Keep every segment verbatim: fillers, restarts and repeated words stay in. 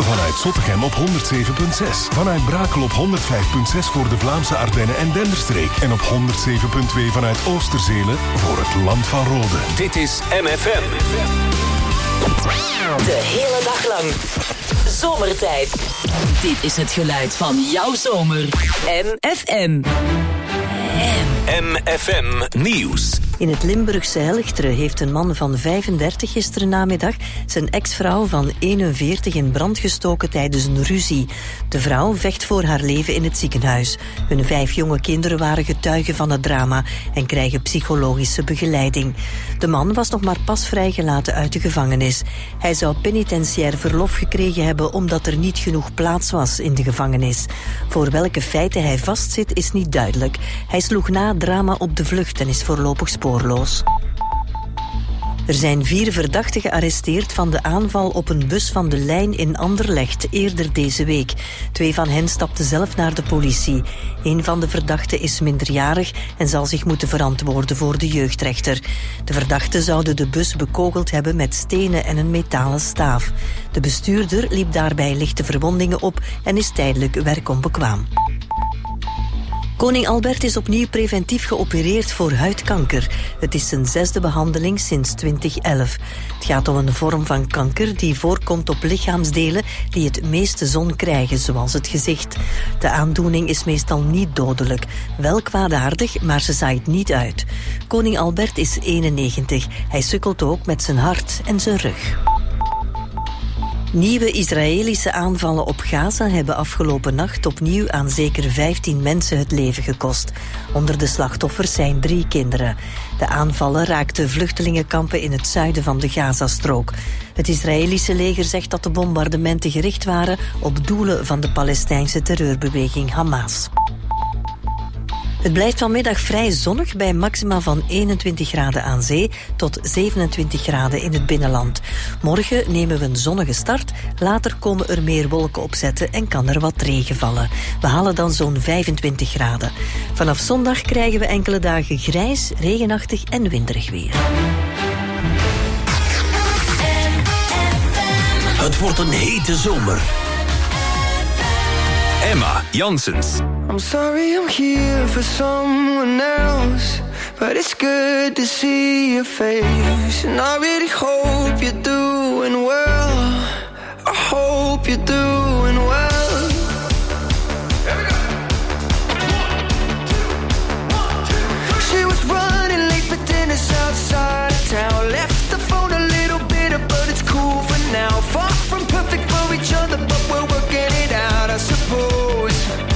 Vanuit Zottegem op honderd zeven komma zes. Vanuit Brakel op honderd vijf komma zes voor de Vlaamse Ardennen en Denderstreek. En op honderd zeven komma twee vanuit Oosterzelen voor het Land van Rode. Dit is M F M. De hele dag lang. Zomertijd. Dit is het geluid van jouw zomer. M F M. M F M Nieuws. In het Limburgse Helchteren heeft een man van vijfendertig gisteren namiddag zijn ex-vrouw van eenenveertig in brand gestoken tijdens een ruzie. De vrouw vecht voor haar leven in het ziekenhuis. Hun vijf jonge kinderen waren getuigen van het drama en krijgen psychologische begeleiding. De man was nog maar pas vrijgelaten uit de gevangenis. Hij zou penitentiair verlof gekregen hebben omdat er niet genoeg plaats was in de gevangenis. Voor welke feiten hij vastzit is niet duidelijk. Hij sloeg na het drama op de vlucht en is voorlopig spoorloos. Er zijn vier verdachten gearresteerd van de aanval op een bus van de lijn in Anderlecht eerder deze week. Twee van hen stapten zelf naar de politie. Een van de verdachten is minderjarig en zal zich moeten verantwoorden voor de jeugdrechter. De verdachten zouden de bus bekogeld hebben met stenen en een metalen staaf. De bestuurder liep daarbij lichte verwondingen op en is tijdelijk werkonbekwaam. Koning Albert is opnieuw preventief geopereerd voor huidkanker. Het is zijn zesde behandeling sinds twintig elf. Het gaat om een vorm van kanker die voorkomt op lichaamsdelen die het meeste zon krijgen, zoals het gezicht. De aandoening is meestal niet dodelijk. Wel kwaadaardig, maar ze zaait niet uit. Koning Albert is eenennegentig. Hij sukkelt ook met zijn hart en zijn rug. Nieuwe Israëlische aanvallen op Gaza hebben afgelopen nacht opnieuw aan zeker vijftien mensen het leven gekost. Onder de slachtoffers zijn drie kinderen. De aanvallen raakten vluchtelingenkampen in het zuiden van de Gazastrook. Het Israëlische leger zegt dat de bombardementen gericht waren op doelen van de Palestijnse terreurbeweging Hamas. Het blijft vanmiddag vrij zonnig bij maxima van eenentwintig graden aan zee tot zevenentwintig graden in het binnenland. Morgen nemen we een zonnige start, later komen er meer wolken opzetten en kan er wat regen vallen. We halen dan zo'n vijfentwintig graden. Vanaf zondag krijgen we enkele dagen grijs, regenachtig en winderig weer. Het wordt een hete zomer. Emma Janssens. I'm sorry I'm here for someone else, but it's good to see your face. And I really hope you're doing well. I hope you're doing well. She was running late for dinner outside of town. Left the phone a little bitter, but it's cool for now. Far from perfect for each other, but we're working it out, I suppose.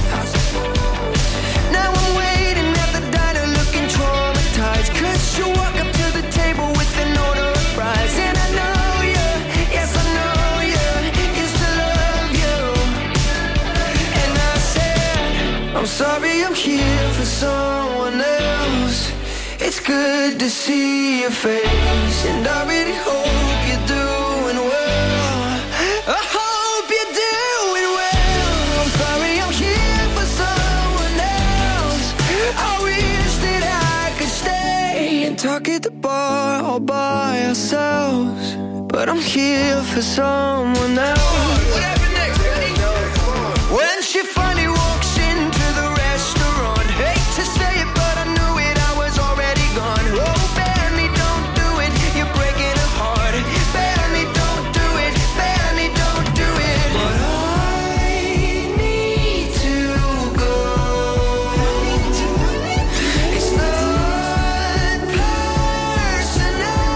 Now I'm waiting at the diner looking traumatized, 'cause you walk up to the table with an order of fries. And I know you, yes I know you, used to love you. And I said, I'm sorry I'm here for someone else. It's good to see your face, and I really hope you're doing well. I hope you're doing well. I'm sorry I'm here for someone else. I wish that I could stay and talk at the bar all by ourselves, but I'm here for someone else. What happened next? When she finally walks into the restaurant, hate to say it, but I knew it, I was already gone. Oh, Benny, don't do it, you're breaking her heart. Benny, don't do it, Benny, don't do it. But I need to go. It's not personal.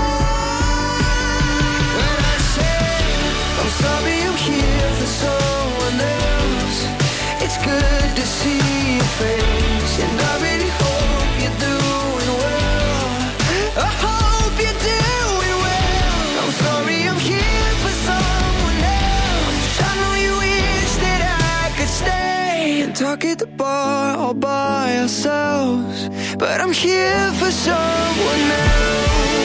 When I say I'm sorry I'm here for someone else, it's good to see your face, and I really hope you're doing well. I hope you're doing well. I'm sorry I'm here for someone else. I know you wish that I could stay and talk at the bar all by ourselves, but I'm here for someone else.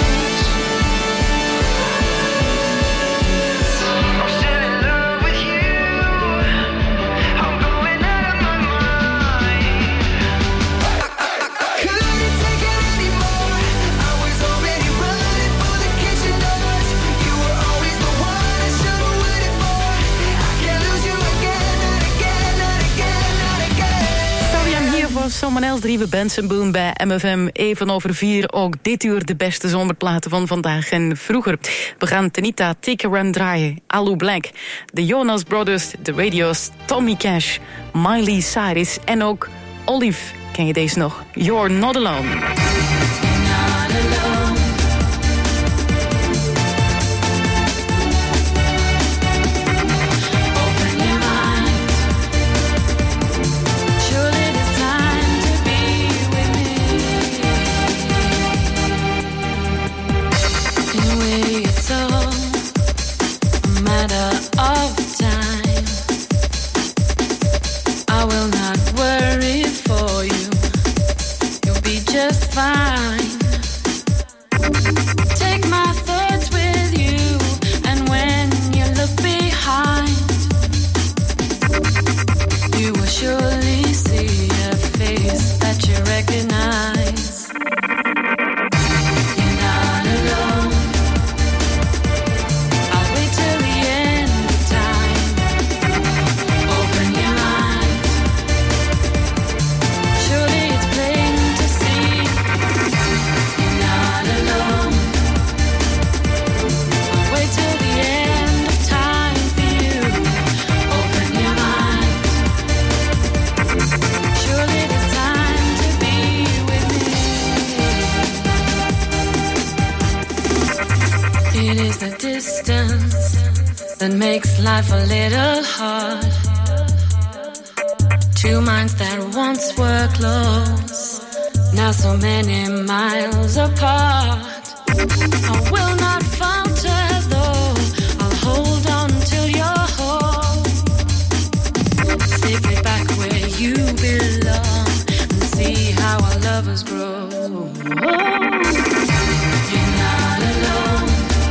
I'm still in love with you. I'm going out of my mind. I couldn't take it anymore. I was already running for the kitchen doors. You were always the one I should have waited for. I om een elf drie we Benson Boone bij M F M. Even over vier, ook dit uur de beste zomerplaten van vandaag en vroeger. We gaan Tanita, Take a Run draaien, Alu Black, de Jonas Brothers, de Radio's, Tommy Cash, Miley Cyrus en ook Olive. Ken je deze nog? You're Not Alone. Fine. Take my thoughts with you, and when you look behind, you will surely see a face that you recognize. You're not alone. I'll wait till the end of time. Open your mind. Surely it's plain to see. It is the distance that makes life a little hard. Two minds that once were close, now so many miles apart. I will not falter though, I'll hold on till you're home, safely back where you belong, and see how our lovers grow. You're not alone.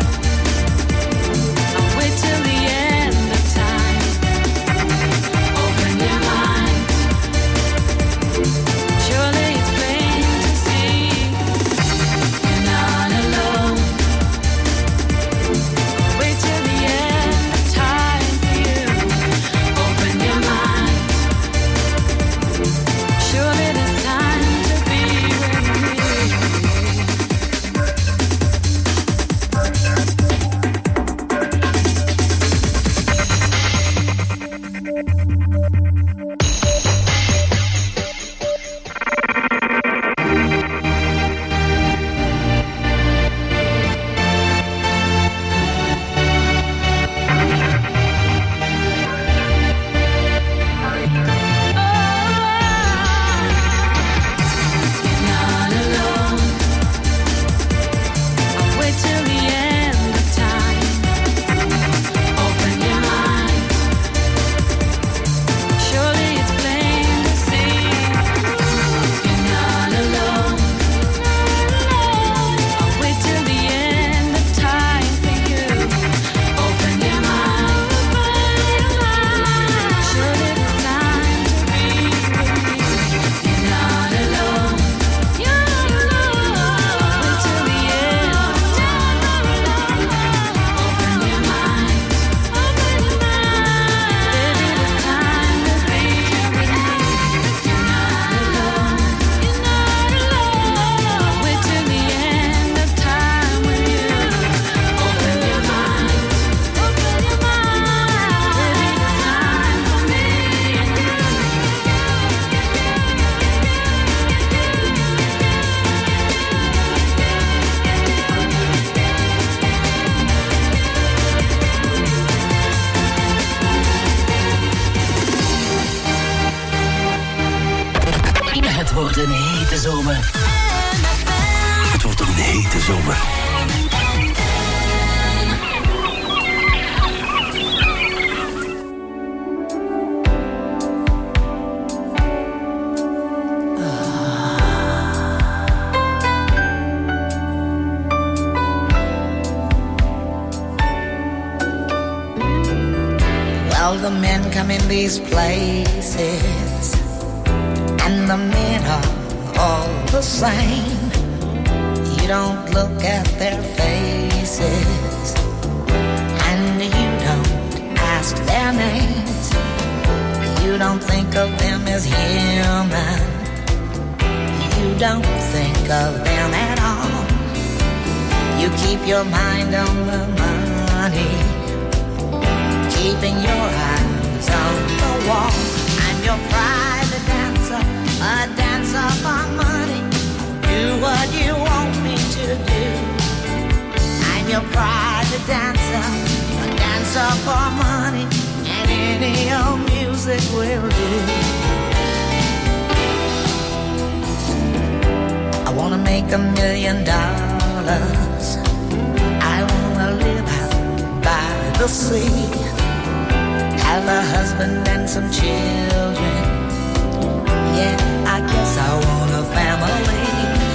All the men come in these places, and the men are all the same. You don't look at their faces, and you don't ask their names. You don't think of them as human. don't think of them at all. You keep your mind on the money, keeping your eyes on the wall. I'm your private dancer, a dancer for money. Do what you want me to do. I'm your private dancer, a dancer for money, and any old music will do. I wanna make a million dollars. I wanna live out by the sea, have a husband and some children. Yeah, I guess I want a family.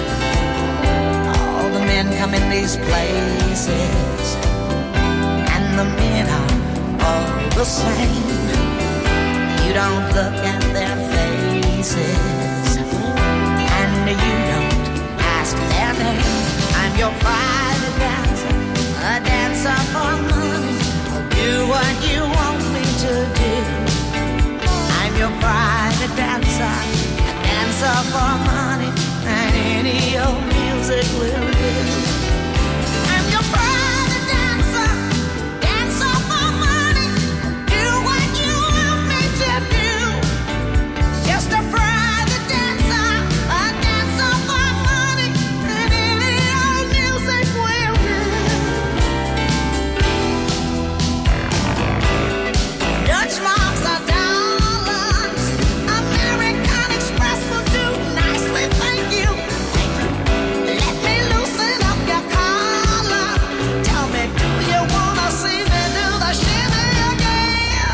All the men come in these places, and the men are all the same. You don't look at their faces, and you don't ask their name. I'm your private dancer, a dancer for money. I'll do what you want me to do. I'm your private dancer, a dancer for money, and any old music will do. I'm your private dancer, dancer for money. Do what you want me to do. Just a private dancer, a dancer for money, and any old music will do. Dutch marks are dollars, American Express will do nicely, thank you. Let me loosen up your collar. Tell me, do you wanna see me do the shimmy again?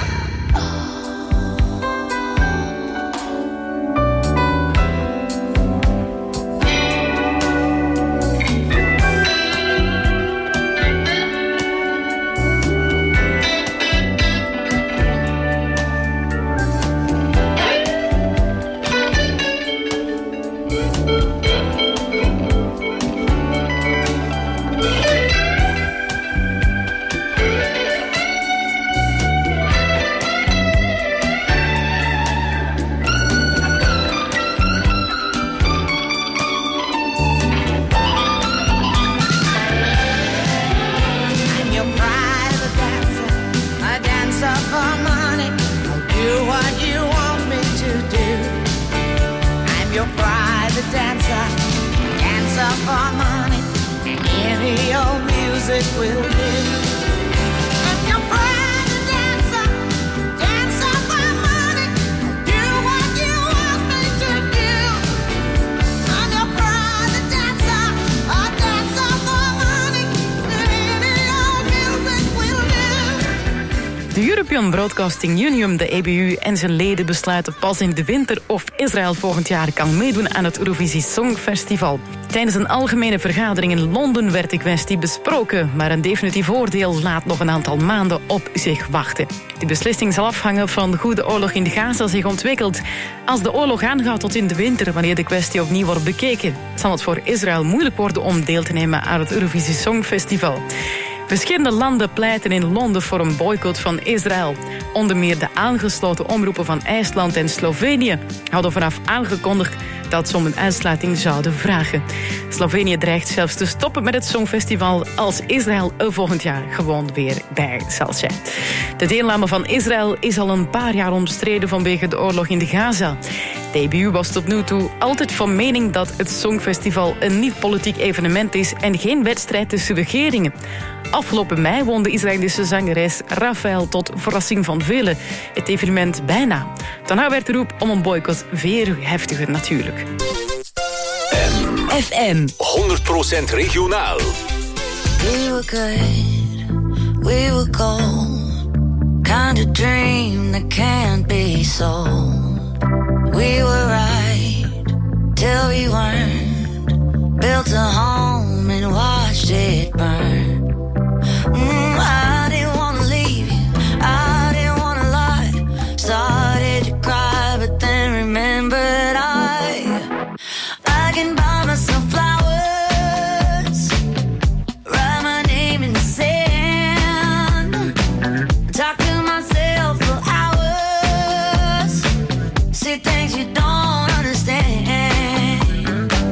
I'm your private dancer, a dancer for money. I'll do what you want me to do. I'm your private dancer, dancer for money, and any old music will do. I'm your private dancer, dancer for money. Do what you want me to do. I'm your private dancer, a dancer for money, and any old music will do. De European Broadcasting Union, de E B U en zijn leden besluiten pas in de winter of Israël volgend jaar kan meedoen aan het Eurovisie Songfestival. Tijdens een algemene vergadering in Londen werd de kwestie besproken, maar een definitief oordeel laat nog een aantal maanden op zich wachten. Die beslissing zal afhangen van hoe de oorlog in Gaza zich ontwikkelt. Als de oorlog aangaat tot in de winter, wanneer de kwestie opnieuw wordt bekeken, zal het voor Israël moeilijk worden om deel te nemen aan het Eurovisie Songfestival. Verschillende landen pleiten in Londen voor een boycott van Israël. Onder meer de aangesloten omroepen van IJsland en Slovenië hadden vanaf aangekondigd dat ze om een uitsluiting zouden vragen. Slovenië dreigt zelfs te stoppen met het Songfestival als Israël er volgend jaar gewoon weer bij zal zijn. De deelname van Israël is al een paar jaar omstreden vanwege de oorlog in de Gaza. De E B U was tot nu toe altijd van mening dat het Songfestival een niet-politiek evenement is en geen wedstrijd tussen regeringen. Afgelopen mei won de Israëlische zangeres Rafael tot verrassing van velen het evenement bijna. Daarna werd de roep om een boycott veel heftiger natuurlijk. F M honderd procent regionaal. We were good, we were gold. Kind of dream that can't be sold. We were right till we weren't. Built a home and watched it burn. Mm, I didn't wanna leave you, I didn't wanna lie. Started to cry, but then remembered I I can buy myself flowers, write my name in the sand, talk to myself for hours, see things you don't understand.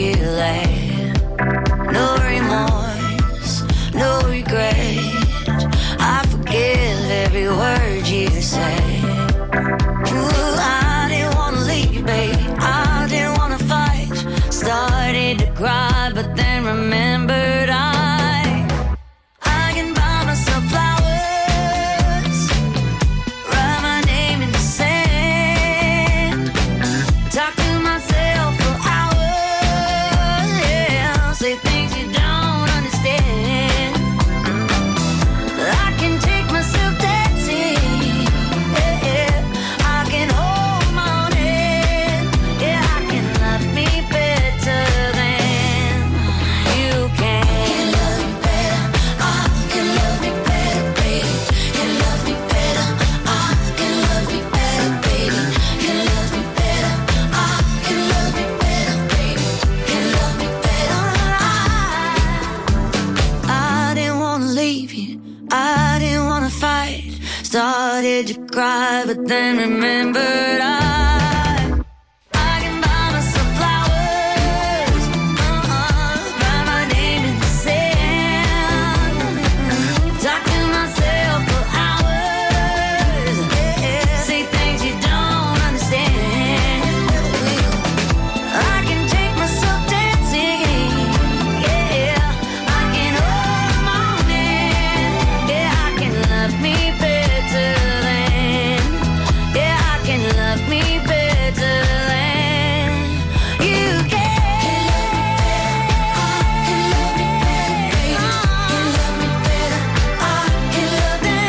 you lay. No remorse, no regret. I forgive every word you say. Ooh, I didn't wanna leave you, babe. I didn't wanna fight. Started to cry, but then remembered I I can buy myself flowers, write my name in the sand, talk to myself for hours, yeah, say things you don't understand. I can take myself dancing, yeah, yeah. I can hold my own hand, yeah, I can love me better than you can. Can love me better, I can love me better, baby. Can love me better, I can love me better, baby. Can love me better, I can love me better, baby. Can love me better, I I didn't wanna leave you, I didn't wanna fight. Started to cry, but then remembered I I can buy myself flowers, uh-uh, write my name in the sand, talk to myself for hours, yeah, say things you don't understand. I can take myself dancing, yeah, I can hold my own hand, yeah, I can love me better than, yeah, I can love me better than you can. Can love me better, I can love me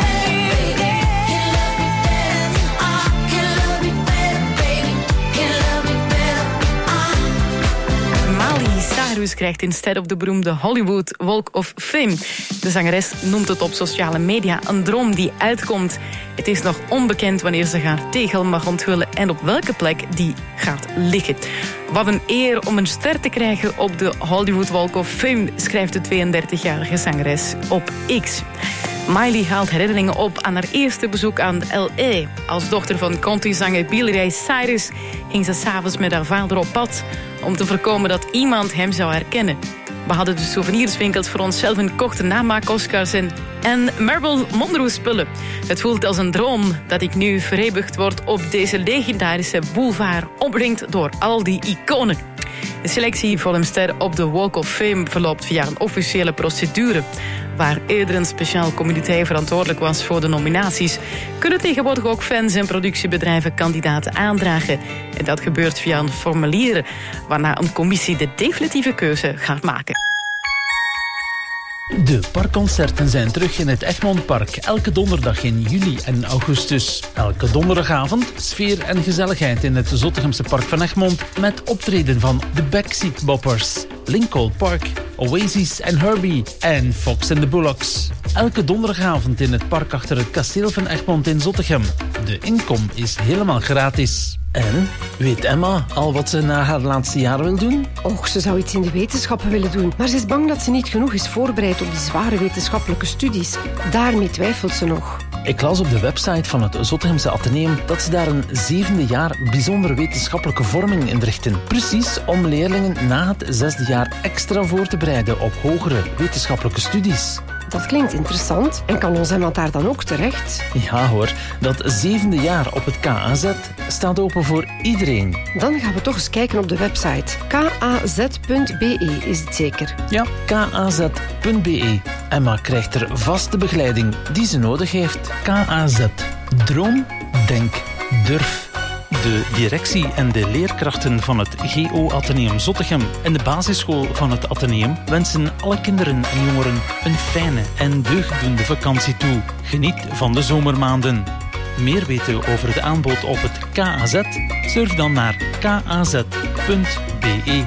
better, baby. Can love me better, I can love me better, baby. Can love me better, I. Miley Cyrus krijgt instead op de beroemde Hollywood Walk of Fame. De zangeres noemt het op sociale media een droom die uitkomt. Het is nog onbekend wanneer ze haar tegel mag onthullen en op welke plek die gaat liggen. Wat een eer om een ster te krijgen op de Hollywood Walk of Fame, schrijft de tweeëndertigjarige zangeres op X. Miley haalt herinneringen op aan haar eerste bezoek aan L A. Als dochter van countryzanger Billy Ray Cyrus ging ze 's avonds met haar vader op pad om te voorkomen dat iemand hem zou herkennen. We hadden de souvenirswinkels voor onszelf en kochten namaak-Oscars en, en Marilyn Monroe spullen. Het voelt als een droom dat ik nu vereeuwigd word op deze legendarische boulevard, omringd door al die iconen. De selectie voor een ster op de Walk of Fame verloopt via een officiële procedure. Waar eerder een speciaal comité verantwoordelijk was voor de nominaties, kunnen tegenwoordig ook fans en productiebedrijven kandidaten aandragen. En dat gebeurt via een formulier, waarna een commissie de definitieve keuze gaat maken. De parkconcerten zijn terug in het Egmondpark. Elke donderdag in juli en augustus. Elke donderdagavond sfeer en gezelligheid in het Zottegemse Park van Egmond. Met optreden van de Backseat Boppers, Lincoln Park, Oasis en Herbie en Fox and the Bullocks. Elke donderdagavond in het park achter het kasteel van Egmond in Zottegem. De inkom is helemaal gratis. En, weet Emma al wat ze na haar laatste jaar wil doen? Och, ze zou iets in de wetenschappen willen doen. Maar ze is bang dat ze niet genoeg is voorbereid op die zware wetenschappelijke studies. Daarmee twijfelt ze nog. Ik las op de website van het Zottegemse Atheneum dat ze daar een zevende jaar bijzondere wetenschappelijke vorming inrichten. Precies om leerlingen na het zesde jaar extra voor te bereiden op hogere wetenschappelijke studies. Dat klinkt interessant. En kan ons iemand daar dan ook terecht? Ja hoor, dat zevende jaar op het K A Z staat open voor iedereen. Dan gaan we toch eens kijken op de website. k a z punt b e is het zeker? Ja, k a z punt b e. Emma krijgt er vaste begeleiding die ze nodig heeft. K A Z. Droom, denk, durf. De directie en de leerkrachten van het G O Atheneum Zottegem en de basisschool van het Atheneum wensen alle kinderen en jongeren een fijne en deugddoende vakantie toe. Geniet van de zomermaanden. Meer weten over de aanbod op het K A Z? Surf dan naar k a z punt b e.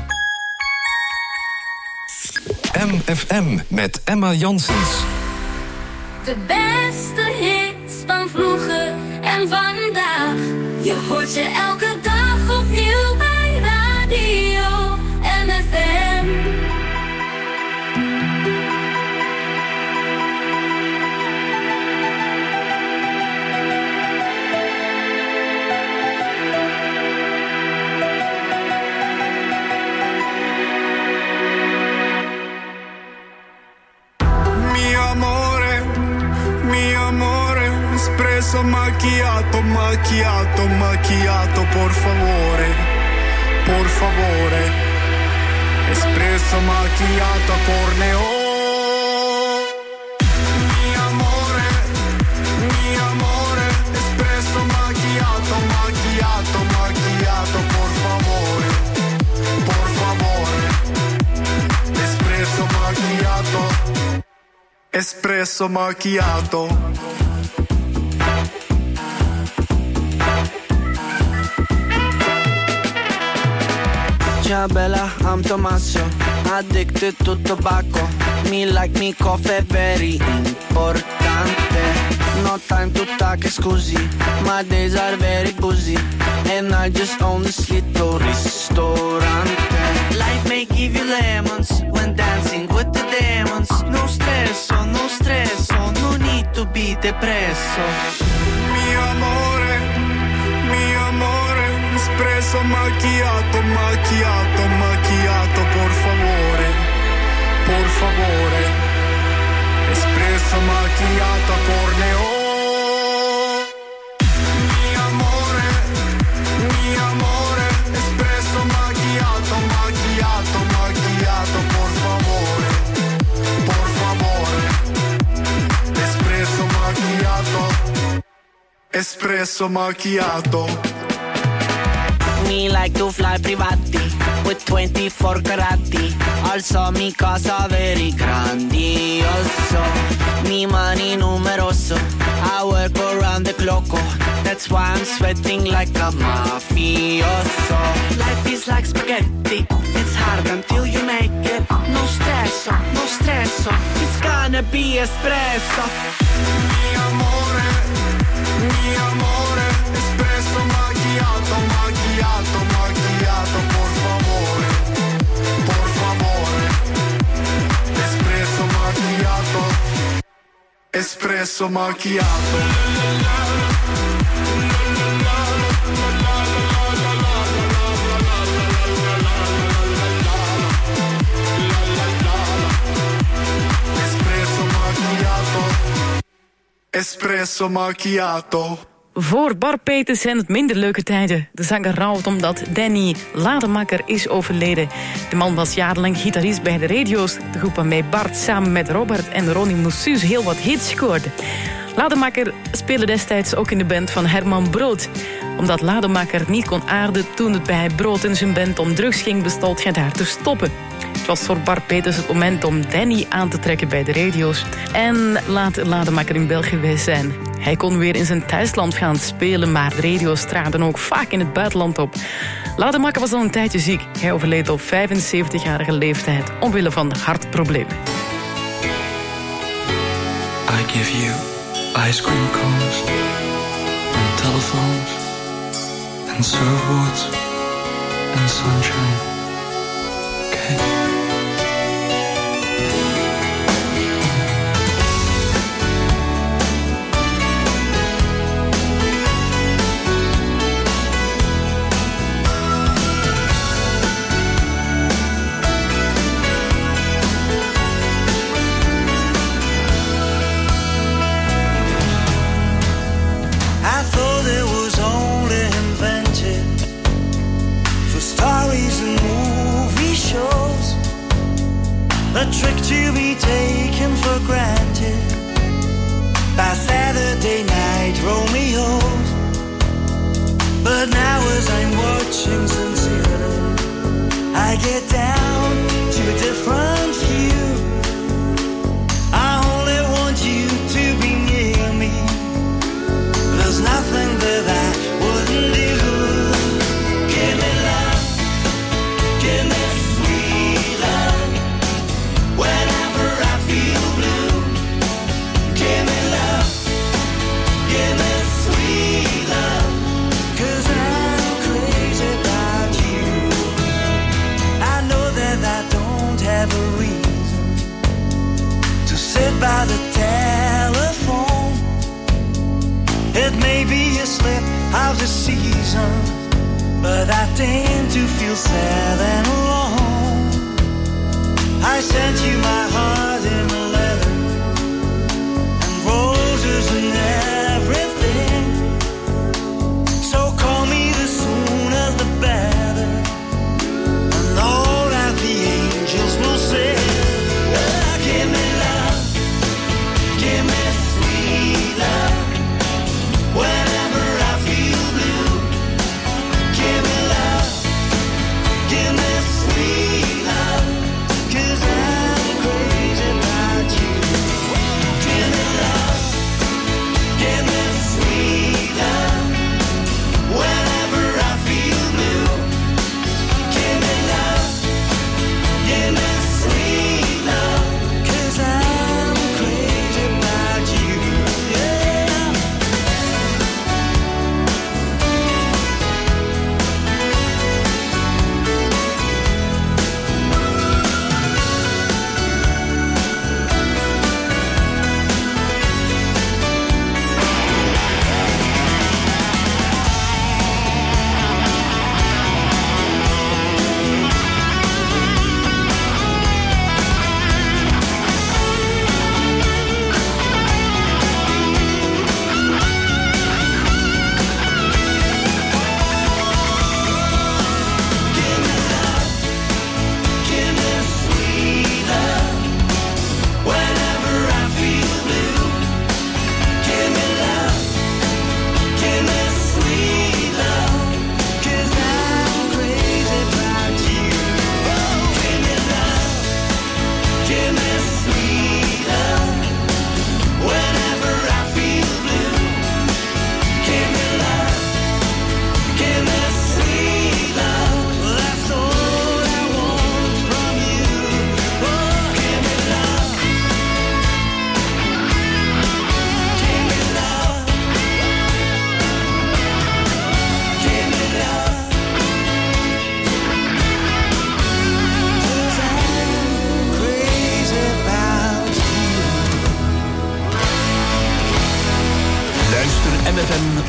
M F M met Emma Janssens. De beste hits van vroeger en vandaag. Je hoort ze elke dag opnieuw bij Radio M F M. espresso macchiato, macchiato, macchiato, por favore, por favore, espresso macchiato a corneo. Mi amore, mi amore, espresso macchiato, macchiato, macchiato, por favore, por favore, espresso macchiato, espresso macchiato. Ciao bella, I'm Tommaso, addicted to tobacco. Me like me coffee, very importante. No time to talk, scusi, my days are very busy. And I just own this little ristorante. Life may give you lemons when dancing with the demons. No stress, oh, no stress, oh, no need to be depresso. Mi amore, mi amore, espresso macchiato, macchiato, macchiato, por favore, por favore, espresso macchiato a corneo. Mi amore, mi amore, espresso macchiato, macchiato, macchiato, por favore, por favore, espresso macchiato, espresso macchiato. Me like to fly privati with twenty-four carati. Also mi casa very grandioso. Mi money numeroso. I work around the clock. That's why I'm sweating like a mafioso. Life is like spaghetti. It's hard until you make it. No stress, no stress. It's gonna be espresso. Mi amore, mi amore, espresso macchiato, macchiato, macchiato, por favore, por favore, espresso macchiato, espresso macchiato. Espresso macchiato. Voor Bart Peters zijn het minder leuke tijden. De zanger rouwt omdat Danny Lademaker is overleden. De man was jarenlang gitarist bij de radio's. De groep waarmee Bart samen met Robert en Ronnie Moussus heel wat hits scoorde. Lademaker speelde destijds ook in de band van Herman Brood. Omdat Lademaker niet kon aarden toen het bij Brood en zijn band om drugs ging, besloot hij daar te stoppen. Het was voor Bart Peters het moment om Danny aan te trekken bij de radio's. En laat Lademaker in België geweest zijn. Hij kon weer in zijn thuisland gaan spelen, maar de radio's traden ook vaak in het buitenland op. Lademaker was al een tijdje ziek. Hij overleed op vijfenzeventigjarige leeftijd omwille van hartproblemen. I give you ice cream cones and telephones and surfboards and sunshine. Okay. A trick to be taken for granted by Saturday night Romeos. But now as I'm watching sincerely, I get down to a different view. I only want you to be near me. There's nothing that I wouldn't do. Give me love, give me sweet love. Whenever I feel blue, give me love, give me sweet love. 'Cause I'm crazy about you. I know that I don't have a reason to sit by the telephone. It may be a slip of the season, but I tend to feel sad and alone. I sent you my heart in a letter and roses and everything.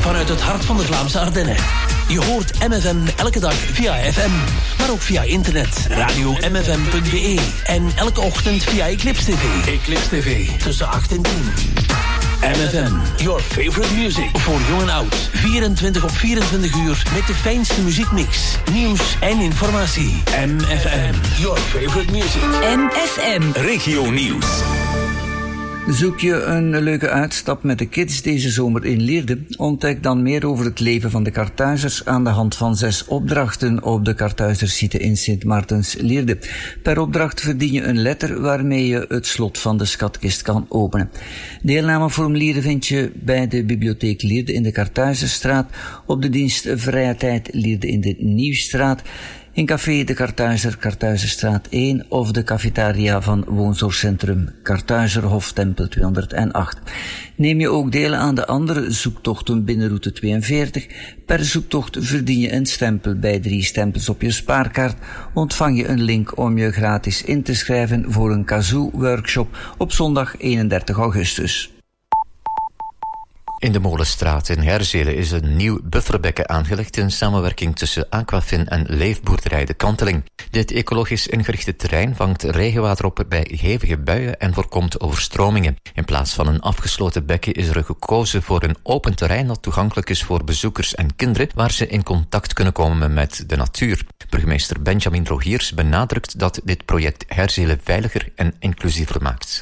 vanuit het hart van de Vlaamse Ardennen. Je hoort M F M elke dag via F M, maar ook via internet, radio m f m punt b e en elke ochtend via Eclipse T V. Eclipse T V, tussen acht en tien. M F M, your favorite music. Voor jong en oud. vierentwintig op vierentwintig uur met de fijnste muziekmix, nieuws en informatie. M F M, your favorite music. M F M. Regio Nieuws. Zoek je een leuke uitstap met de kids deze zomer in Lierde? Ontdek dan meer over het leven van de Karthuizers aan de hand van zes opdrachten op de Karthuizersite in Sint Maartens Lierde. Per opdracht verdien je een letter waarmee je het slot van de schatkist kan openen. Deelnameformulieren vind je bij de bibliotheek Lierde in de Karthuizerstraat, op de dienst Vrije Tijd Lierde in de Nieuwstraat, in café De Karthuizer, Karthuizerstraat één of de cafetaria van Woonzorgcentrum Karthuizerhof Tempel tweehonderdacht. Neem je ook deel aan de andere zoektochten binnen route tweeënveertig. Per zoektocht verdien je een stempel. Bij drie stempels op je spaarkaart ontvang je een link om je gratis in te schrijven voor een kazoo-workshop op zondag eenendertig augustus. In de Molenstraat in Herzelen is een nieuw bufferbekken aangelegd in samenwerking tussen Aquafin en Leefboerderij De Kanteling. Dit ecologisch ingerichte terrein vangt regenwater op bij hevige buien en voorkomt overstromingen. In plaats van een afgesloten bekken is er gekozen voor een open terrein dat toegankelijk is voor bezoekers en kinderen, waar ze in contact kunnen komen met de natuur. Burgemeester Benjamin Rogiers benadrukt dat dit project Herzelen veiliger en inclusiever maakt.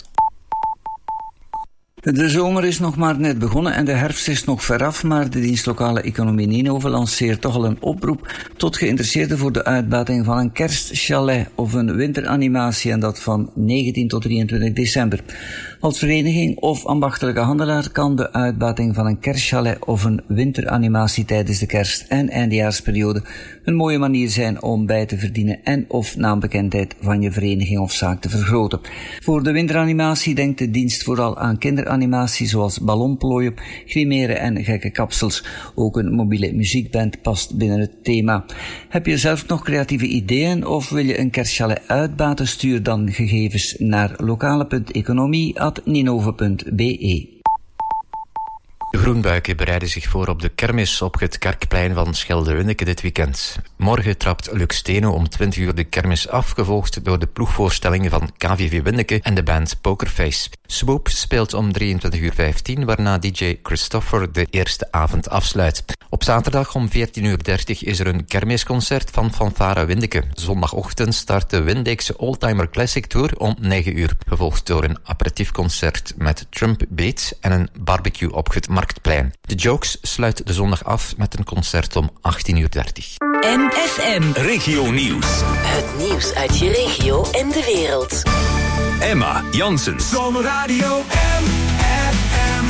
De zomer is nog maar net begonnen en de herfst is nog veraf, maar de dienst Lokale Economie Ninove lanceert toch al een oproep tot geïnteresseerden voor de uitbating van een kerstchalet of een winteranimatie, en dat van negentien tot drieëntwintig december. Als vereniging of ambachtelijke handelaar kan de uitbating van een kerstchalet of een winteranimatie tijdens de kerst- en eindejaarsperiode een mooie manier zijn om bij te verdienen en of naambekendheid van je vereniging of zaak te vergroten. Voor de winteranimatie denkt de dienst vooral aan kinderanimatie zoals ballonplooien, grimeren en gekke kapsels. Ook een mobiele muziekband past binnen het thema. Heb je zelf nog creatieve ideeën of wil je een kerstchalet uitbaten? Stuur dan gegevens naar lokale punt economie at ninove punt b e. De Groenbuiken bereiden zich voor op de kermis op het Kerkplein van Schelde-Windeke dit weekend. Morgen trapt Lux Steno om twintig uur de kermis af, gevolgd door de ploegvoorstellingen van K V V Windeke en de band Pokerface. Swoop speelt om drieëntwintig uur vijftien, waarna D J Christopher de eerste avond afsluit. Op zaterdag om veertien uur dertig is er een kermisconcert van Fanfare Windeke. Zondagochtend start de Windeekse Oldtimer Classic Tour om negen uur, gevolgd door een aperitiefconcert met Trump Beats en een barbecue op het Marktplein. De Jokes sluit de zondag af met een concert om achttien uur dertig. M F M. Regio Nieuws. Het nieuws uit je regio en de wereld. Emma Janssens. Zomerradio M F M.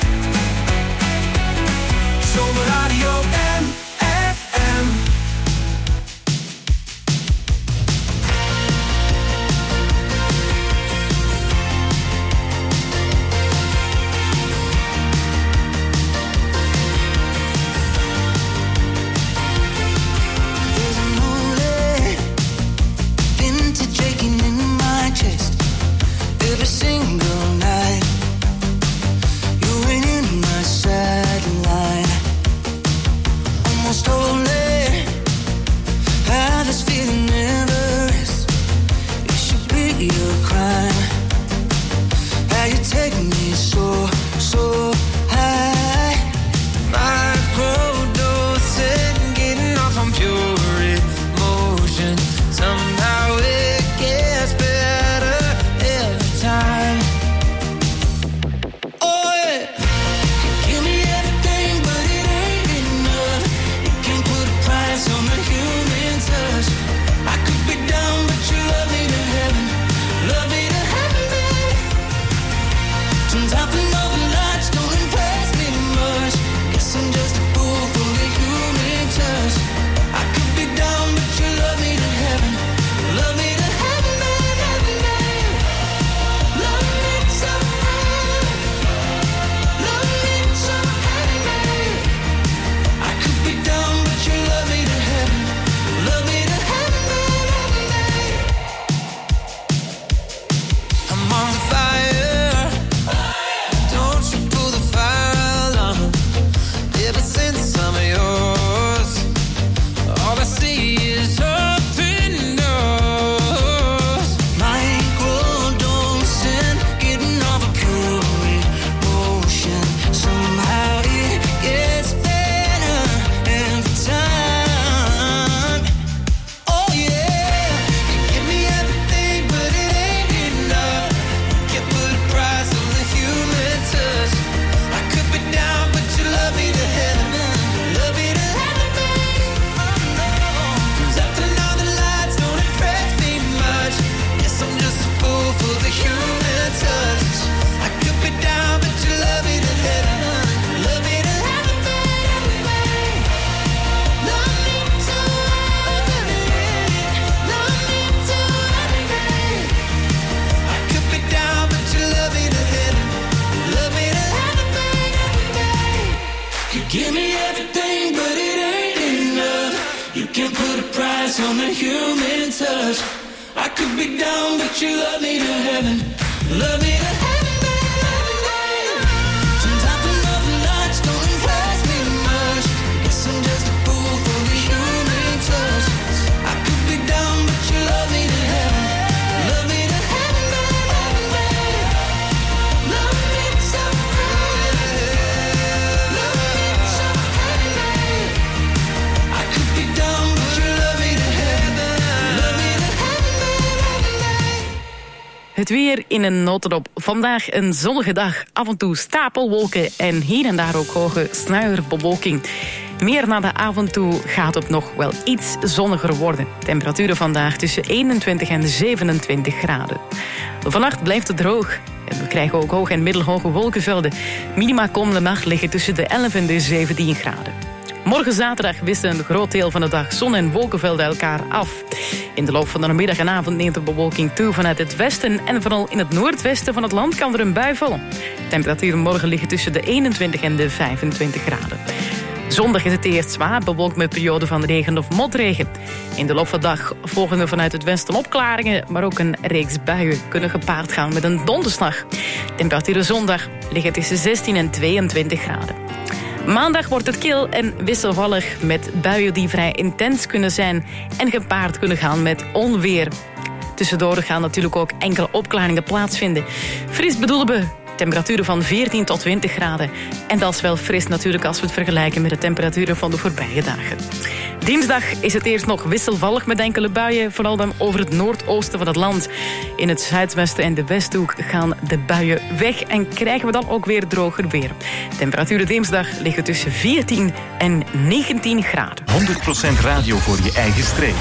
Zomerradio M F M. There's a moonlit vintage aching in my chest every single night. You're in my sideline. human touch. I could be down, but you love me to heaven. Love me to heaven, baby. Sometimes another night's don't impress me much. Guess I'm just a fool for the human touch. I could be down, but you love me to heaven. Love me to heaven, baby. Love me so heaven. Love me so heaven. I could be down, but you love me to heaven. Love me to heaven. Het weer in een notendop. Vandaag een zonnige dag. Af en toe stapelwolken en hier en daar ook hoge sluierbewolking. Meer na de avond toe gaat het nog wel iets zonniger worden. Temperaturen vandaag tussen eenentwintig en zevenentwintig graden. Vannacht blijft het droog. En we krijgen ook hoge en middelhoge wolkenvelden. Minima komende nacht liggen tussen de elf en de zeventien graden. Morgen zaterdag wisselen een groot deel van de dag zon en wolkenvelden elkaar af. In de loop van de middag en avond neemt de bewolking toe vanuit het westen en vooral in het noordwesten van het land kan er een bui vallen. Temperaturen morgen liggen tussen de eenentwintig en de vijfentwintig graden. Zondag is het eerst zwaar bewolkt met perioden van regen of motregen. In de loop van de dag volgen er vanuit het westen opklaringen, maar ook een reeks buien kunnen gepaard gaan met een donderslag. Temperaturen zondag liggen tussen zestien en tweeëntwintig graden. Maandag wordt het kil en wisselvallig met buien die vrij intens kunnen zijn en gepaard kunnen gaan met onweer. Tussendoor gaan natuurlijk ook enkele opklaringen plaatsvinden. Fris bedoelen we temperaturen van veertien tot twintig graden. En dat is wel fris natuurlijk als we het vergelijken met de temperaturen van de voorbije dagen. Dinsdag is het eerst nog wisselvallig met enkele buien, vooral dan over het noordoosten van het land. In het zuidwesten en de westhoek gaan de buien weg en krijgen we dan ook weer droger weer. Temperaturen dinsdag liggen tussen veertien en negentien graden. honderd procent radio voor je eigen streek.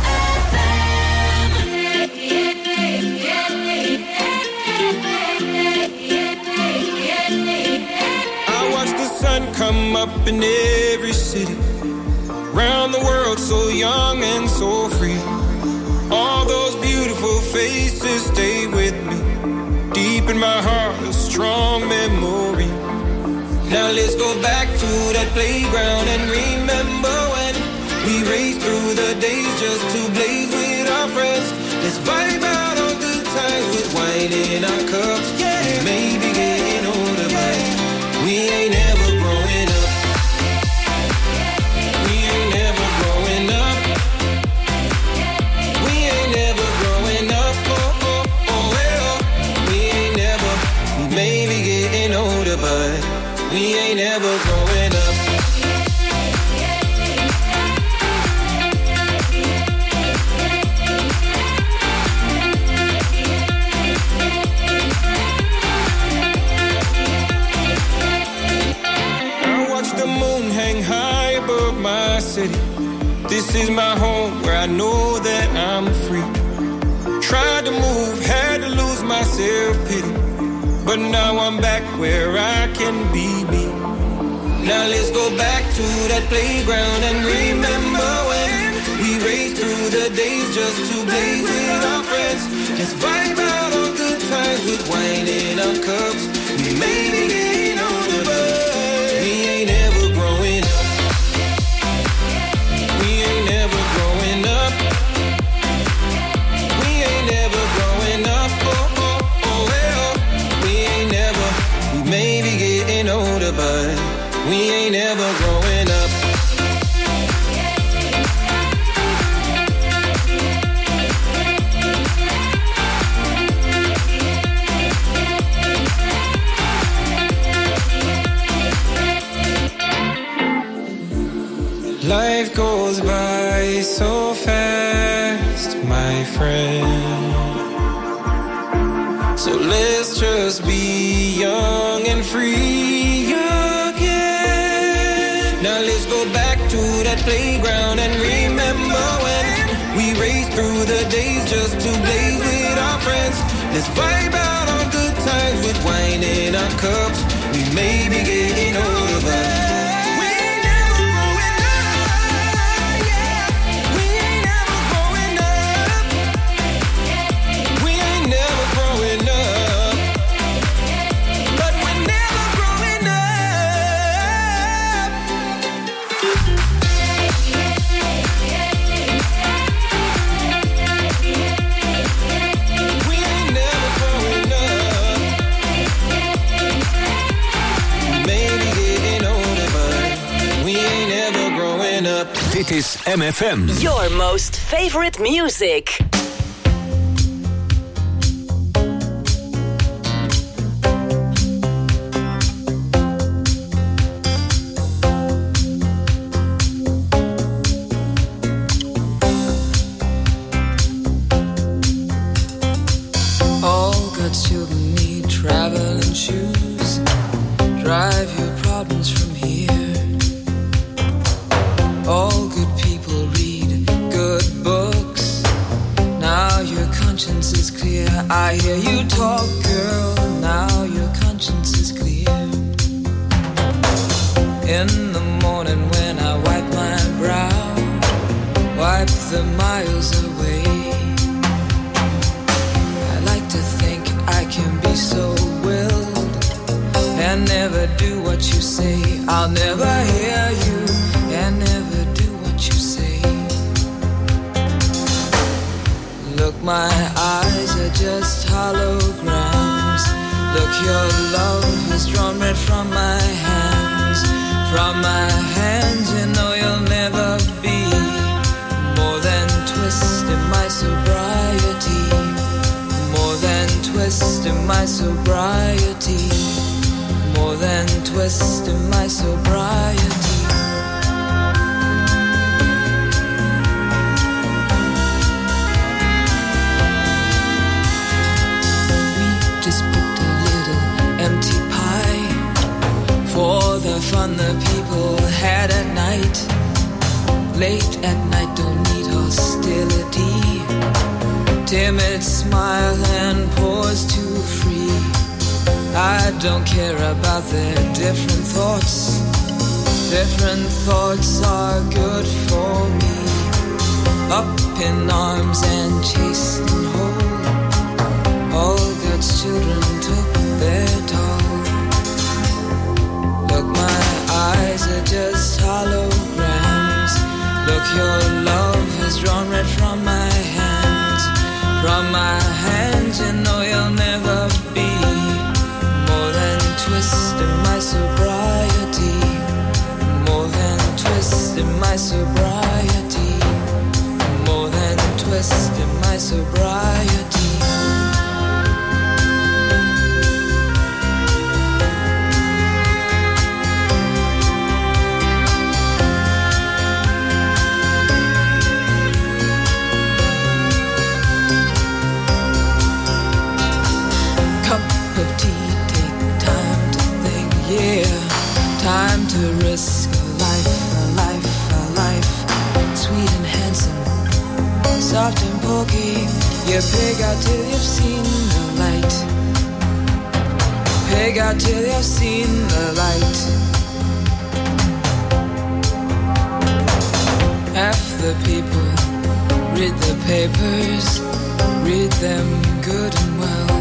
Come up in every city, round the world so young and so free. All those beautiful faces stay with me, deep in my heart a strong memory. Now let's go back to that playground and remember when we raced through the days just to blaze with our friends. Let's vibe out on good times with wine in our cups. Yeah, maybe getting older, but we ain't never growing up. We ain't never growing up. We ain't never growing up. Oh, oh, oh, well, we ain't never. We may be getting older, but we ain't never growing up. City. This is my home where I know that I'm free. Tried to move, had to lose my self-pity, but now I'm back where I can be me. Now let's go back to that playground and remember when we raced through the days just to blaze with our friends. Let's vibe out on good times with wine in our cups. We may be getting older, but we ain't ever growing up. Never growing up. We ain't never growing up. Oh, oh, oh, well, we ain't never. We may be getting older, but we ain't never growing up. Life goes by so fast, my friend. So let's just be young and free again. Now let's go back to that playground and remember when we raced through the days just to blaze with our friends. Let's vibe out on good times with wine in our cups. We may be getting older, but Dit is M F M. Your most favorite music. All God's children need traveling shoes. Drive your problems from here. All good people read good books. Now your conscience is clear. I hear you talk, girl. Now your conscience is clear. In the morning when I wipe my brow, wipe the miles away. I like to think I can be so willed and never do what you say. I'll never hear you and never do what you say. Look, my eyes are just holograms. Look, your love has drawn red from my hands. From my hands, you know you'll never be more than twist in my sobriety. More than twist in my sobriety. More than twist in my sobriety. We just put a little empty pie for the fun the people had at night. Late at night, don't need hostility. Timid smile and pause too free. I don't care about their different thoughts. Different thoughts are good for me. Up in arms and chased and whole. All God's children took their toll. Look, my eyes are just holograms. Look, your love has drawn red from my hands. From my hands, you know you'll never be more than twist in my sobriety. More than twist in my sobriety. More than twist in my sobriety. Time to risk a life, a life, a life. Sweet and handsome, soft and pokey. You pig out till you've seen the light. Pig out till you've seen the light. Half the people read the papers, read them good and well.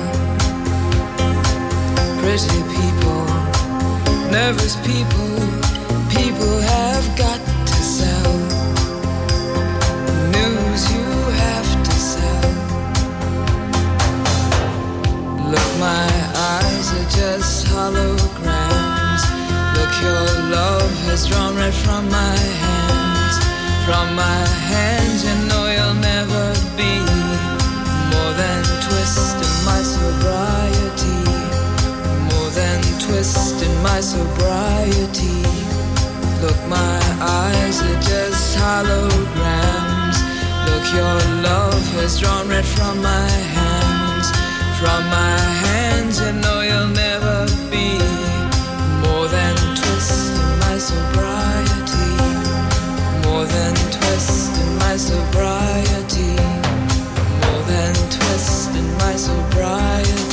Pretty people, nervous people, people have got to sell. News you have to sell. Look, my eyes are just holograms. Look, your love has drawn red from my hands. From my hands, you know you'll never be more than twist in my sobriety. More than twist in my sobriety. Look, my eyes are just holograms. Look, your love has drawn red from my hands. From my hands, you know you'll never be more than twist in my sobriety. More than twist in my sobriety. More than twist in my sobriety.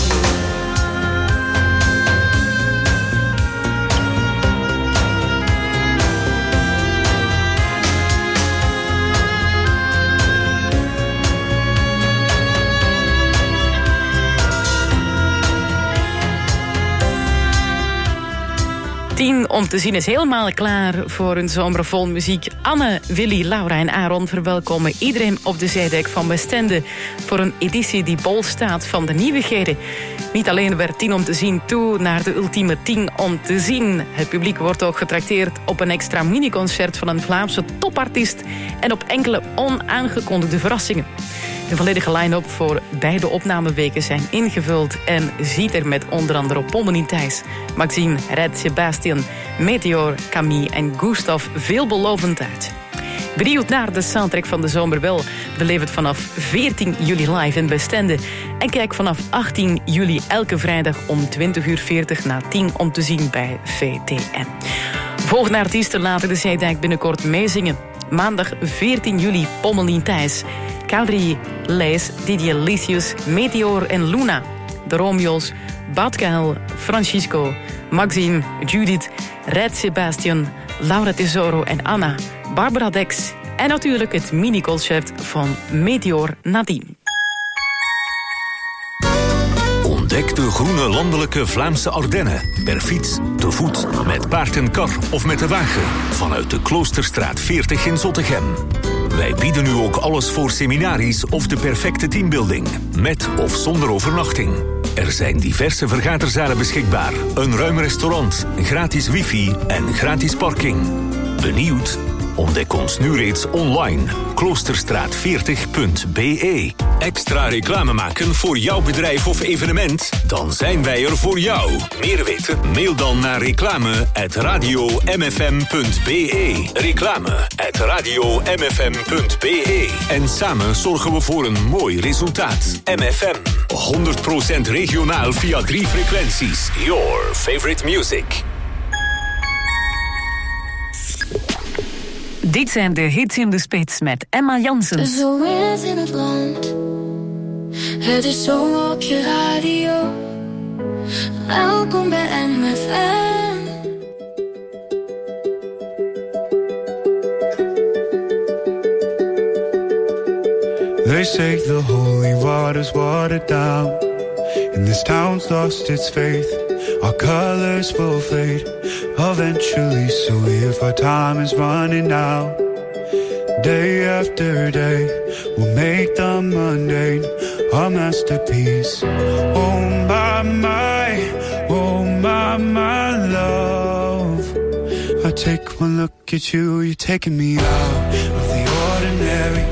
om te zien is helemaal klaar voor een zomer vol muziek. Anne, Willy, Laura en Aaron verwelkomen iedereen op de zijdek van Westende voor een editie die bol staat van de nieuwigheden. Niet alleen werd tien om te zien toe naar de ultieme tien om te zien. Het publiek wordt ook getrakteerd op een extra miniconcert van een Vlaamse topartiest en op enkele onaangekondigde verrassingen. De volledige line-up voor beide opnameweken zijn ingevuld en ziet er met onder andere op Pommelien Thijs, Maxime, Red, Sebastian, Meteor, Camille en Gustav veelbelovend uit. Benieuwd naar de soundtrack van de zomer wel? Beleef het vanaf veertien juli live in Westende. En kijk vanaf achttien juli elke vrijdag om twintig uur veertig na tien om te zien bij V T M. Volgende artiesten laten de Zeedijk binnenkort meezingen. Maandag veertien juli Pommelien Thijs, Kadri, Lees, Didier Licius, Meteor en Luna. De Romeo's, Badkael, Francisco, Maxime, Judith, Red Sebastian, Laura Tesoro en Anna, Barbara Dex en natuurlijk het mini-concert van Meteor Nadine. Ontdek de groene landelijke Vlaamse Ardennen. Per fiets, te voet, met paard en kar of met de wagen. Vanuit de Kloosterstraat veertig in Zottegem. Wij bieden nu ook alles voor seminaries of de perfecte teambuilding. Met of zonder overnachting. Er zijn diverse vergaderzalen beschikbaar. Een ruim restaurant, gratis wifi en gratis parking. Benieuwd? Ontdek ons nu reeds online. kloosterstraat veertig punt b e. Extra reclame maken voor jouw bedrijf of evenement? Dan zijn wij er voor jou. Meer weten? Mail dan naar reclame at radio m f m punt b e. Reclame at radio m f m punt b e. En samen zorgen we voor een mooi resultaat. M F M. honderd procent regionaal via drie frequenties. Your favorite music. Dit zijn de hits in de spits met Emma Jansen. Er is zo wind in het land. Het is zomer op je radio. Welkom bij M F M. They say the holy water's watered down, and this town's lost its faith. Our colors will fade eventually, so if our time is running out, day after day, we'll make the mundane a masterpiece. Oh my, my, oh my, my love. I take one look at you, you're taking me out of the ordinary.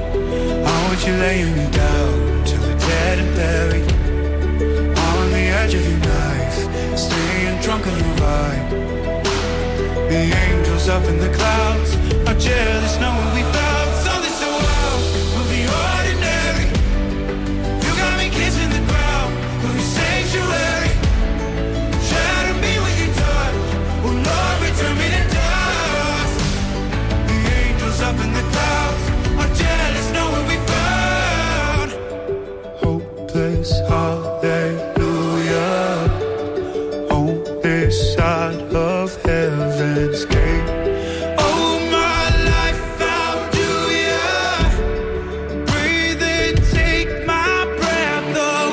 I want you laying me down till we're dead and buried. On the edge of your knife, staying drunk on your ride. The angels up in the clouds are jealous knowing we found something so wild. We'll be ordinary. You got me kissing the ground. We'll be sanctuary. Shatter me with your touch. Oh Lord, return me to dust. The angels up in the clouds are jealous knowing we found hopeless hallelujah on this side of heaven's gate. Oh my life, how do ya breathe and take my breath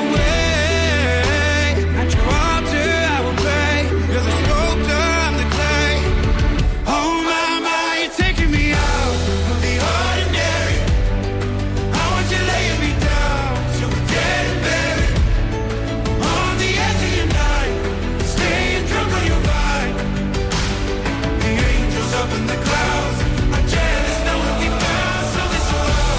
away? At your altar I will pray. You're the sculptor, I'm the clay. Oh my, my, you're taking me out of the ordinary. I want you laying me down till we're dead and buried. On the edge of your knife, staying drunk on your vine. The angels up in the clouds are jealous knowing we found something so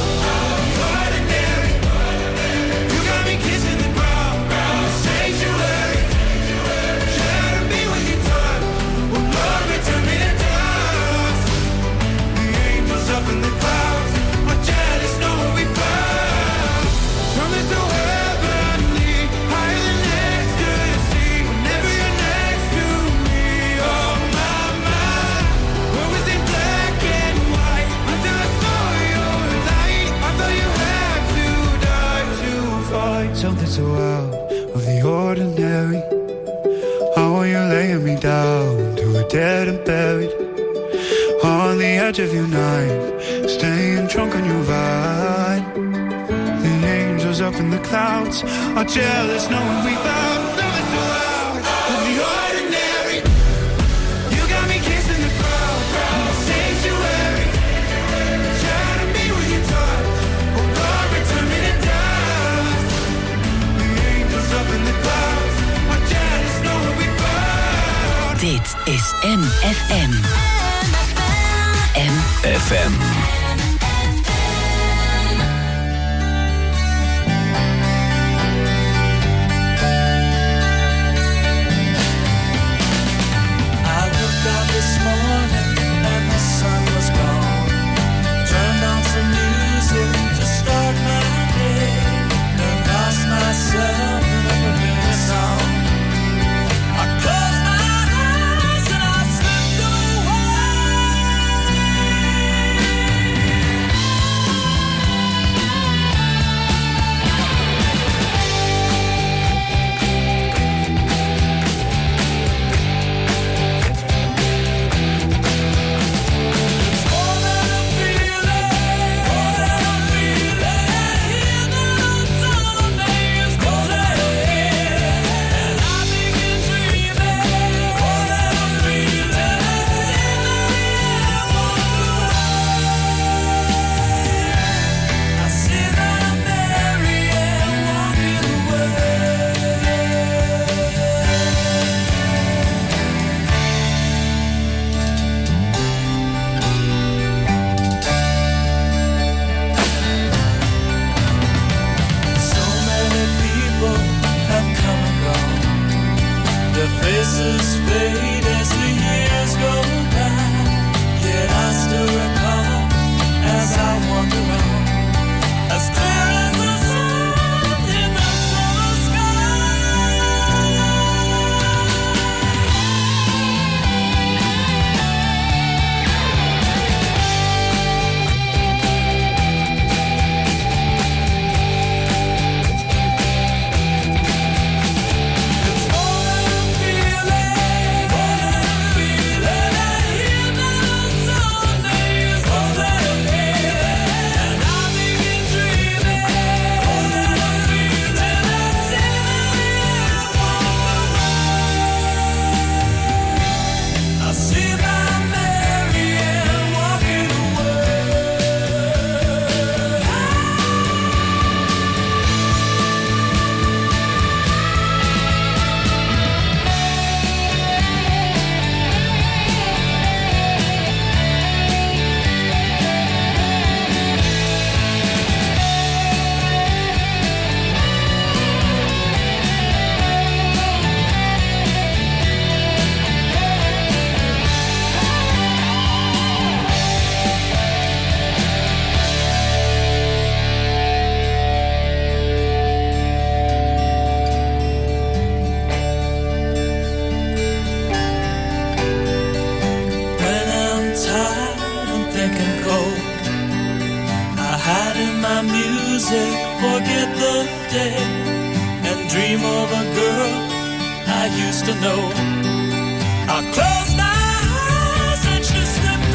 ordinary. You got me kissing the ground, the sanctuary. Shatter me with your touch. Oh Lord, return me to dust. The angels up in the clouds are jealous knowing we found something so heavenly, higher than ecstasy. Whenever you're next to me, oh my, my. What was in black and white until I saw your light? I thought you had to die to find something so out of the ordinary. How are you laying me down to a dead and buried? On the edge of your knife, staying drunk on your vine. The angels up in the clouds are jealous knowing we found something so out of the ordinary. You F M. This morning and the sun was gone. Turned on some music to start my day and lost myself in a familiar song. I closed my eyes and I slipped faces fade as the years go by. Yet I still recall as I wander on, as clear as the sun in the summer forget the day and dream of a girl I used to know. I closed my eyes and she slipped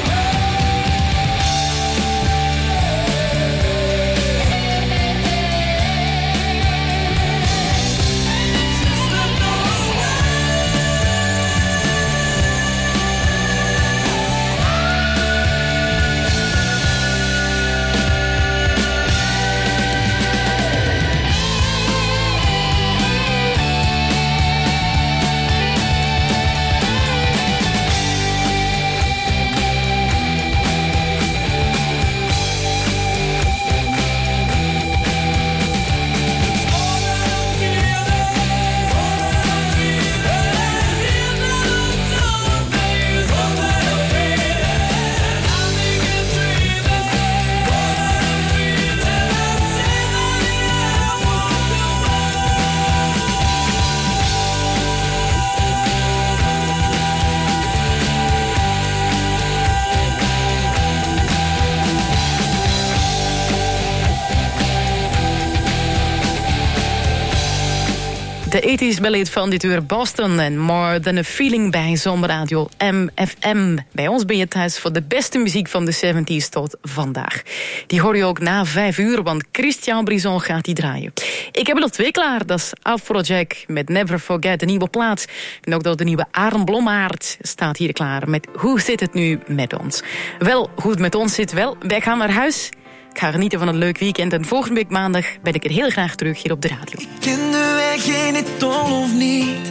De ethisch beleid van dit uur Boston en More Than a Feeling bij Zomerradio M F M. Bij ons ben je thuis voor de beste muziek van de zeventig tot vandaag. Die hoor je ook na vijf uur, want Christian Brison gaat die draaien. Ik heb er nog twee klaar. Dat is Afrojack met Never Forget, de nieuwe plaat. En ook door de nieuwe Aaron Blommaert staat hier klaar met Hoe zit het nu met ons? Wel, hoe het met ons zit wel. Wij gaan naar huis. Ik ga genieten van een leuk weekend en volgende week maandag ben ik er heel graag terug hier op de radio. Ik ken de weg in het tol of niet,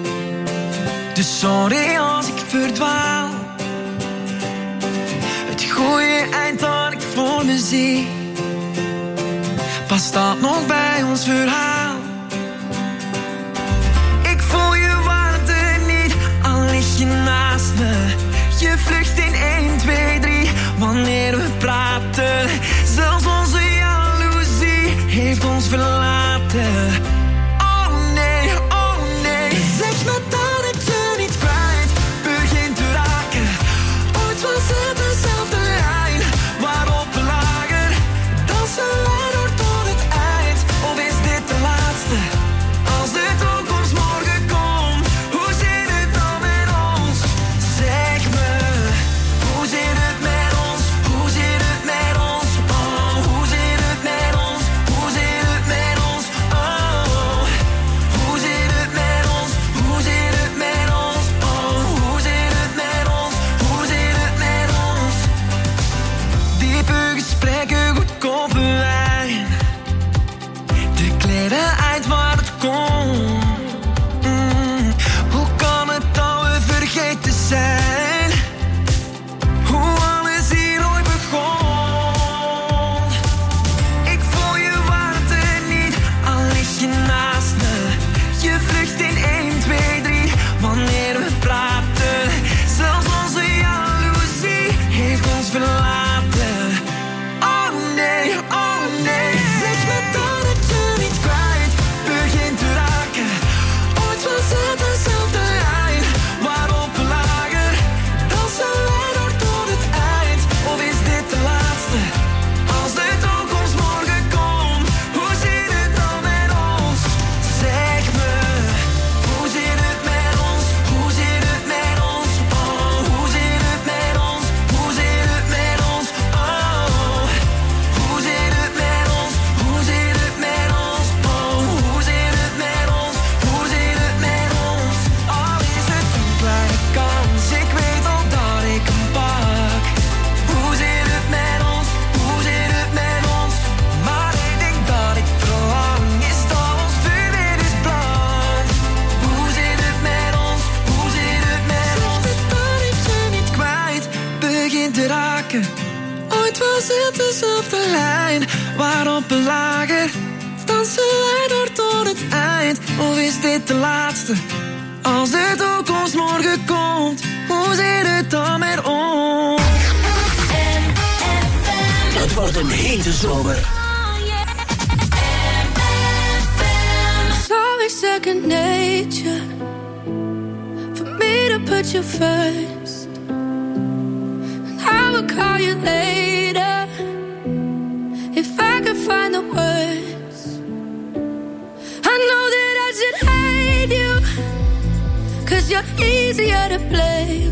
dus sorry als ik verdwaal. Het goeie eind dat ik voor me zie. Past dat nog bij ons verhaal? Ik voel je warmte niet, al lig je naast me. Je vlucht in één, twee, drie, wanneer we praten. Zelfs onze jaloezie heeft ons verlaten. Oh nee, oh nee. Zeg me dat ik je niet kwijt begin te raken. Ooit was het dezelfde lijn waarop we lagen. Dansen wij door tot het eind, of is dit de laatste? Als de toekomst morgen komt, hoe zit het dan met ons? Zeg me, hoe zit het met ons? Hoe zit het met ons? Oh, hoe zit het met ons? Hoe zit het met ons? Oh, hoe zit het met ons? Hoe zit het met ons? Oh, hoe zit het met ons? Hoe zit het met ons? Diepe gesprekken, goedkope wijn. De kleren uit waar het komt. Mm, hoe kan het dat we vergeten zijn? Hoe alles hier ooit begon. Ik voel je warmte niet, al lig je naast me. Je vlucht in één, twee, drie, wanneer we praten. Zelfs onze jaloezie heeft ons verlaten. Oh nee, oh nee. Zeg me dat ik je niet kwijt begin te raken. Ooit was het dezelfde lijn waarop we lagen. Dansen wij door tot het eind, of is dit de laatste? Als de toekomst morgen komt, hoe zit het dan met ons? Zeg me, hoe zit het met ons? Hoe zit het met ons? Oh, hoe zit het met ons? Hoe zit het met ons? Oh, hoe zit het met ons? Hoe zit het met ons? Oh, hoe zit het met ons? Hoe zit het met ons? Al is het een kleine kans, ik weet al dat ik hem pak. Hoe zit het met ons? Hoe zit het met ons? Maar ik denk dat ik verlang is dat ons vuur weer is brand. Hoe zit het met ons? Hoe zit het met ons? Zeg me dat ik je niet kwijt begin te raken. Ooit was het dezelfde lijn waarop we lagen. Dansen wij door tot het eind, of is dit de laatste? Als de toekomst morgen komt, hoe zit het dan met ons? Het wordt een hete zomer. It's always second nature for me to put you first. And I will call you later if I could find the words. I know that I should hate you, 'cause you're easier to blame.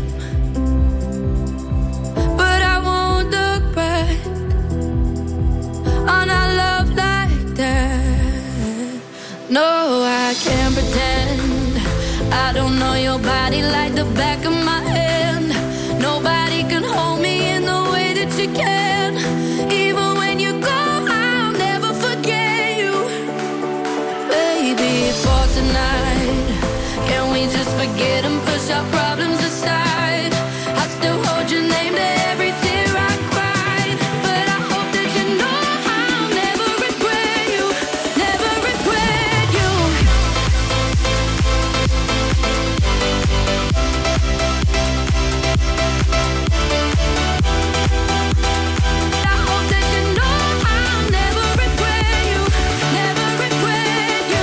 But I won't look back on our love like that. No, I can't pretend I don't know your body like the back of my hand. Nobody can hold me in the way that you can. Even when you go, I'll never forget you. Baby, for tonight, can we just forget and push our problems aside? I still hold your name to every tear I cried. But I hope that you know I'll never regret you, never regret you. I hope that you know I'll never regret you, never regret you.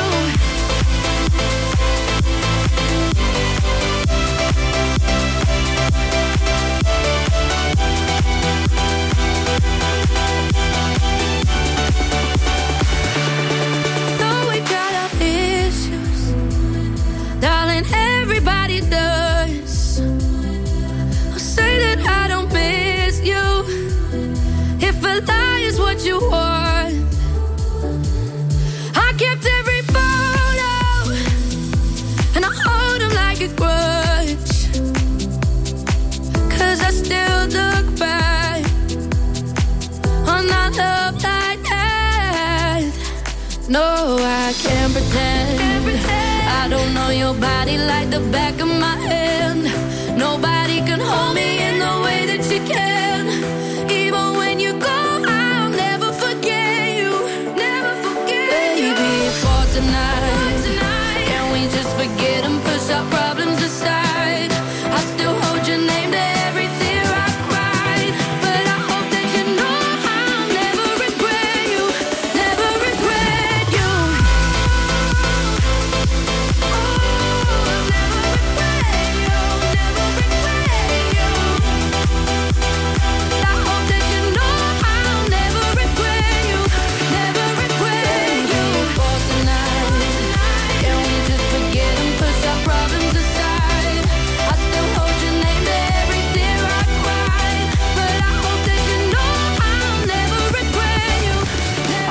Though we got our issues, darling, everybody does. I'll say that I don't miss you. If a lie is what you want, I kept every photo and I hold them like a grudge. 'Cause I still look back on our love like that. No, I can't pretend I don't know your body like the back of my hand. Nobody can hold me in the way that you can.